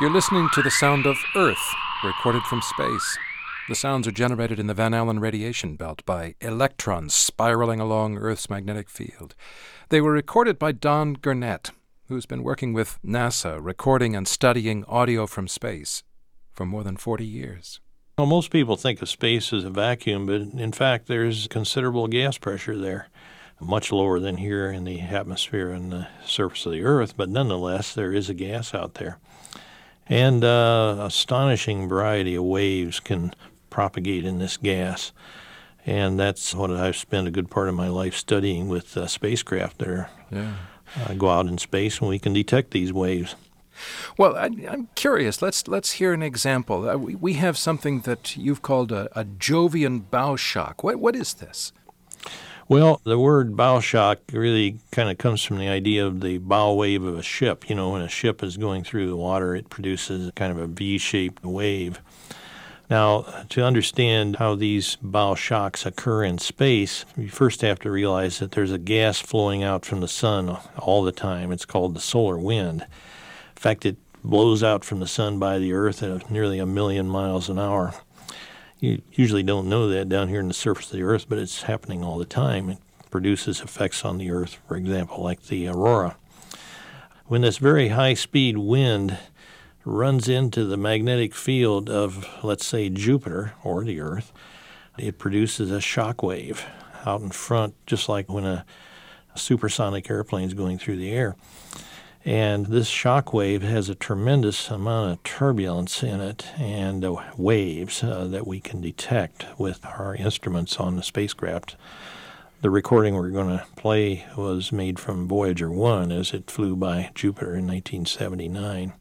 You're listening to the sound of Earth, recorded from space. The sounds are generated in the Van Allen radiation belt by electrons spiraling along Earth's magnetic field. They were recorded by Don Gurnett, who's been working with NASA, recording and studying audio from space for more than 40 years. Well, most people think of space as a vacuum, but in fact there's considerable gas pressure there, much lower than here in the atmosphere and the surface of the Earth, but nonetheless there is a gas out there. And astonishing variety of waves can propagate in this gas. And that's what I've spent a good part of my life studying with spacecraft that go out in space, and we can detect these waves. Well, I'm curious. Let's hear an example. We have something that you've called a Jovian bow shock. What is this? Well, the word bow shock really kind of comes from the idea of the bow wave of a ship. You know, when a ship is going through the water, it produces kind of a V-shaped wave. Now, to understand how these bow shocks occur in space, you first have to realize that there's a gas flowing out from the sun all the time. It's called the solar wind. In fact, it blows out from the sun by the Earth at nearly 1 million miles an hour. You usually don't know that down here in the surface of the Earth, but it's happening all the time. It produces effects on the Earth, for example, like the aurora. When this very high-speed wind runs into the magnetic field of, let's say, Jupiter or the Earth, it produces a shock wave out in front, just like when a supersonic airplane is going through the air. And this shock wave has a tremendous amount of turbulence in it and waves that we can detect with our instruments on the spacecraft. The recording we're going to play was made from Voyager 1 as it flew by Jupiter in 1979.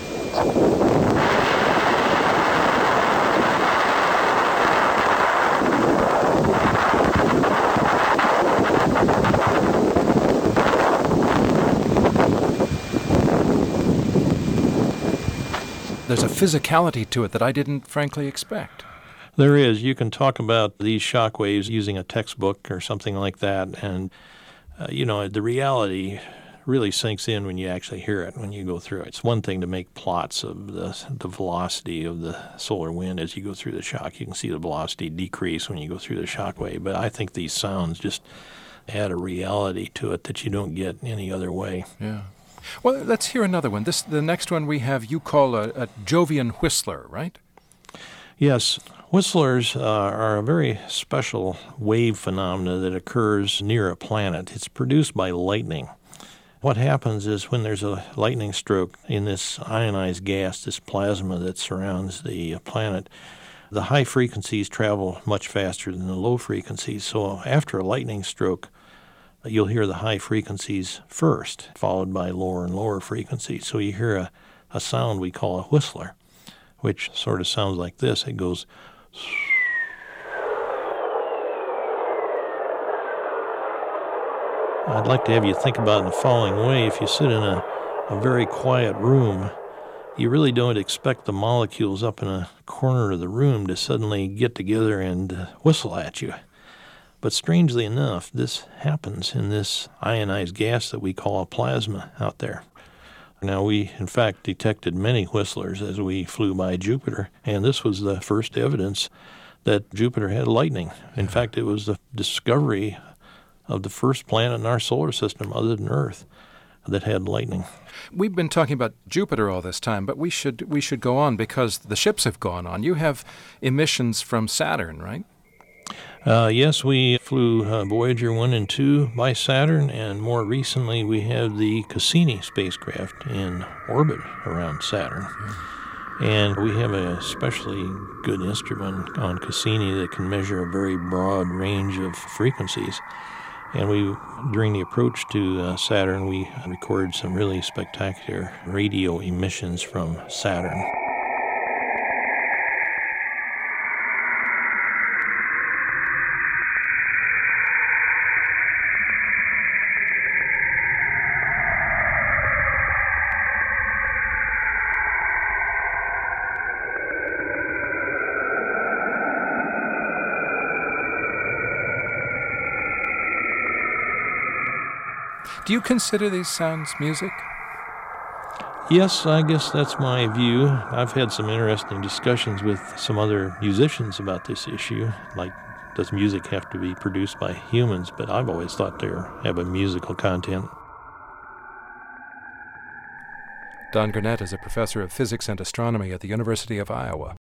There's a physicality to it that I didn't frankly expect. There is. You can talk about these shock waves using a textbook or something like that, and, the reality really sinks in when you actually hear it, when you go through it. It's one thing to make plots of the velocity of the solar wind as you go through the shock. You can see the velocity decrease when you go through the shock wave, but I think these sounds just add a reality to it that you don't get any other way. Yeah. Well, let's hear another one. The next one we have you call a Jovian whistler, right? Yes. Whistlers are a very special wave phenomena that occurs near a planet. It's produced by lightning. What happens is when there's a lightning stroke in this ionized gas, this plasma that surrounds the planet, the high frequencies travel much faster than the low frequencies. So after a lightning stroke, you'll hear the high frequencies first, followed by lower and lower frequencies. So you hear a sound we call a whistler, which sort of sounds like this. It goes... I'd like to have you think about it in the following way. If you sit in a very quiet room, you really don't expect the molecules up in a corner of the room to suddenly get together and whistle at you. But strangely enough, this happens in this ionized gas that we call a plasma out there. Now, we, in fact, detected many whistlers as we flew by Jupiter, and this was the first evidence that Jupiter had lightning. In fact, it was the discovery of the first planet in our solar system other than Earth that had lightning. We've been talking about Jupiter all this time, but we should go on because the ships have gone on. You have emissions from Saturn, right? Yes, we flew Voyager 1 and 2 by Saturn, and more recently we have the Cassini spacecraft in orbit around Saturn. And we have a especially good instrument on Cassini that can measure a very broad range of frequencies. And during the approach to Saturn, we recorded some really spectacular radio emissions from Saturn. Do you consider these sounds music? Yes, I guess that's my view. I've had some interesting discussions with some other musicians about this issue, like does music have to be produced by humans, but I've always thought they have a musical content. Don Gurnett is a professor of physics and astronomy at the University of Iowa.